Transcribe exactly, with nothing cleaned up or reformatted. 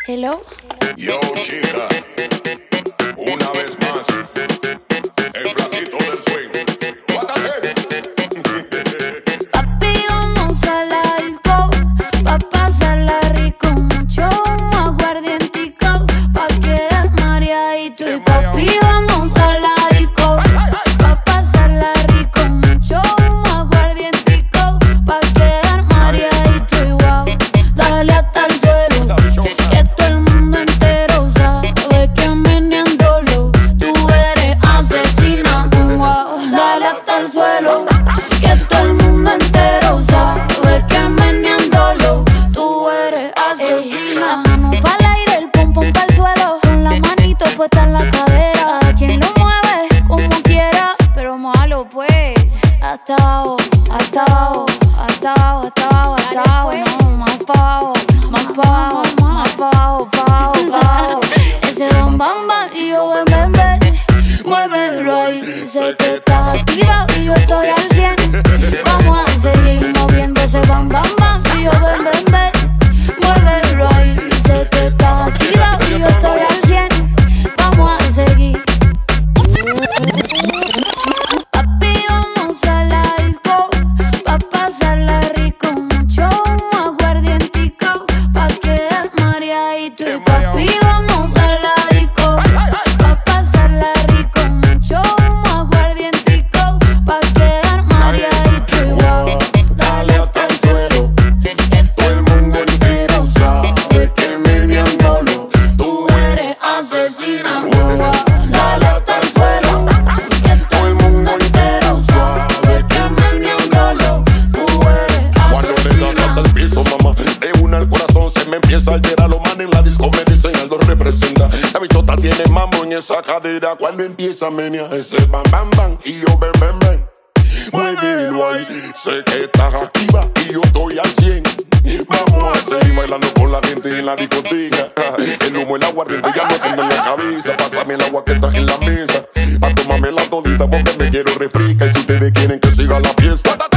Hello. Yo, chica, una vez más, el flaquito del swing. What the hell? Papi, vamos a la disco, pa' pasarla rico, mucho humo, aguardientico, pa' quedar mareadito. Y papi, vamos a la disco, pa' pasarla rico, mucho humo, aguardientico, pa' quedar mareadito. Y wow, dale hasta el suelo, que todo el mundo entero sabe que meneándolo tú eres asesina. Wow, dale hasta el suelo, que todo el mundo entero sabe que meneándolo tú eres asesina. La mano pa'l aire, el pum pum pa'l suelo, con la manito puesta en la cadera. A quien lo mueve como quiera, pero malo pues. Hasta abajo, hasta abajo, hasta abajo, hasta abajo, hasta abajo, no, más pa' abajo, más pa' abajo, más pa' abajo, pa' abajo, pa' abajo. Ese bam bam bam y yo ven ven ven, muévelo ahí, sé que estás activa y yo estoy al cien. Vamos a seguir moviendo ese bam bam bam y yo ven ven ven, muévelo ahí, sé que estás activa y yo estoy al cien. Vamos a seguir. Papi, vamos a la disco, pa' pasarla rico, mucho humo, aguardientico, pa' quedar mareadito. Y papi, vamos a la disco, pa' pasarla rico, mucho humo, aguardientico, pa' quedar mareadito. Y wow, dale hasta el suelo, que todo el mundo entero sabe que meneándolo tú eres asesina. Wow, dale hasta el suelo, que todo el mundo entero sabe que meneándolo tú eres Cuando le das hasta asesina. el piso, mamá, de una el corazón se me empieza a alterar. Los manes en la disco me dicen Aldo representa. La bichota tiene mambo en esa cadera. Cuando empieza a menear ese bam bam bam y yo ven ven ven, muévelo ahí, sé que estás activa y yo estoy al cien. Vamos a seguir bailando con la gente en la discoteca. El humo, el aguardiente ya no tengo en la cabeza. Pásame el agua que está en la mesa, a tomarme la todita porque me quiero refrescar. Y si ustedes quieren que siga la fiesta,